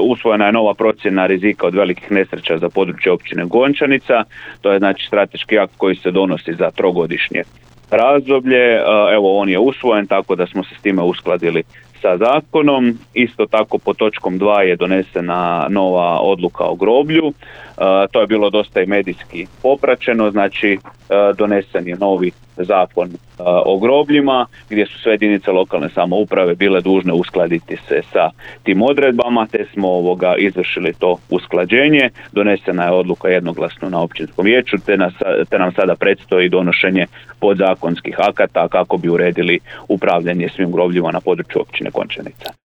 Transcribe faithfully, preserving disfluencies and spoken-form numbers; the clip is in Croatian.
usvojena je nova procjena rizika od velikih nesreća za područje općine Gončanica. To je znači strateški akt koji se donosi za trogodišnje razdoblje. Evo, on je usvojen, tako da smo se s time uskladili sa zakonom. Isto tako po točkom dva je donesena nova odluka o groblju. To je bilo dosta i medijski popraćeno, znači donesen je novi zakon o grobljima gdje su sve jedinice lokalne samouprave bile dužne uskladiti se sa tim odredbama, te smo ovoga izvršili to usklađenje. Donesena je odluka jednoglasno na općinskom vijeću, te, nas, te nam sada predstoji donošenje podzakonskih akata kako bi uredili upravljanje svim grobljima na području općine Končanica.